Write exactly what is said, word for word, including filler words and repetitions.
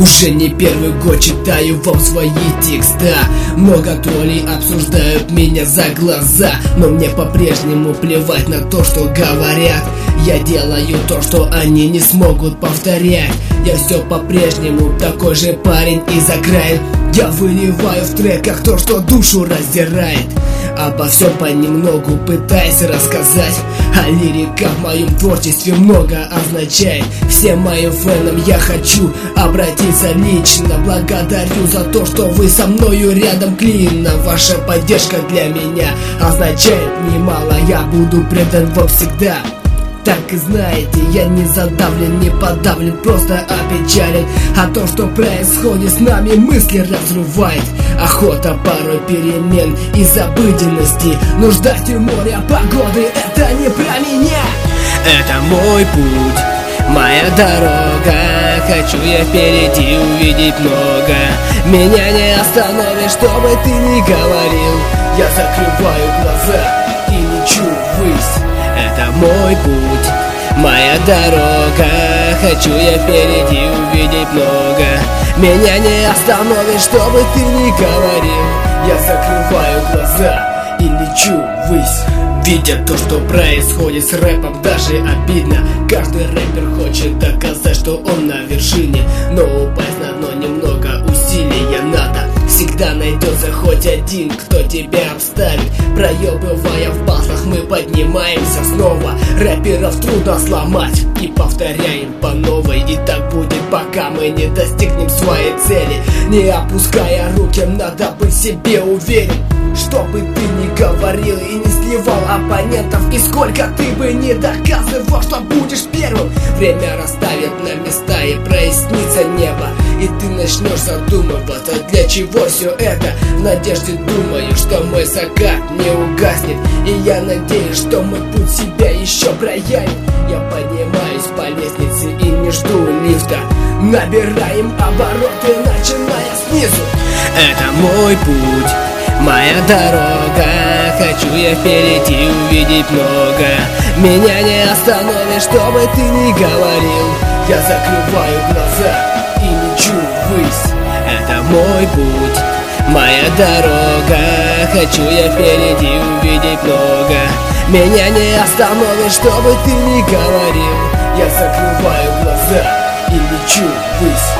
Уже не первый год читаю вам свои текста. Много троллей обсуждают меня за глаза, но мне по-прежнему плевать на то, что говорят. Я делаю то, что они не смогут повторять. Я все по-прежнему такой же парень из окраин. Я выливаю в треках то, что душу раздирает. Обо всем понемногу пытаюсь рассказать, а лирика в моем творчестве много означает. Всем моим фэнам я хочу обратиться лично. Благодарю за то, что вы со мною рядом клинно. Ваша поддержка для меня означает немало. Я буду предан вам всегда. Так и знаете, я не задавлен, не подавлен, просто опечален. А то, что происходит с нами, мысли разрывает. Охота порой перемен из обыденности. Но ждать у моря погоды — это не про меня. Это мой путь, моя дорога. Хочу я впереди увидеть много. Меня не остановишь, что бы ты ни говорил. Я закрываю глаза и лечу ввысь. Это мой путь, моя дорога. Хочу я впереди увидеть много. Меня не остановишь, что бы ты ни говорил. Я закрываю глаза и лечу ввысь. Видя то, что происходит с рэпом, даже обидно. Каждый рэпер хочет доказать, что он на вершине, но упасть на дно немного усилия надо. Всегда найдется хоть один, кто тебя обставит. Проебывая в басах, мы поднимаемся снова. Рэперов трудно сломать и повторяем по новой. И так будет, пока мы не достигнем своей цели. Не опуская руки, надо быть в себе уверен. Что бы ты ни говорил и не сливал оппонентов, и сколько ты бы не доказывал, что будешь первым, время расставит на места и прояснится небо. И ты начнешь задумываться, для чего все это. В надежде думаю, что мой закат не угаснет. И я надеюсь, что мой путь себя еще проявит. Я поднимаюсь по лестнице и не жду лифта. Набираем обороты, начиная снизу. Это мой путь, моя дорога. Хочу я впереди увидеть много. Меня не остановишь, что бы ты ни говорил. Я закрываю глаза и лечу ввысь. Это мой путь, моя дорога. Хочу я впереди увидеть много. Меня не остановишь, что бы ты ни говорил. Я закрываю глаза и лечу ввысь.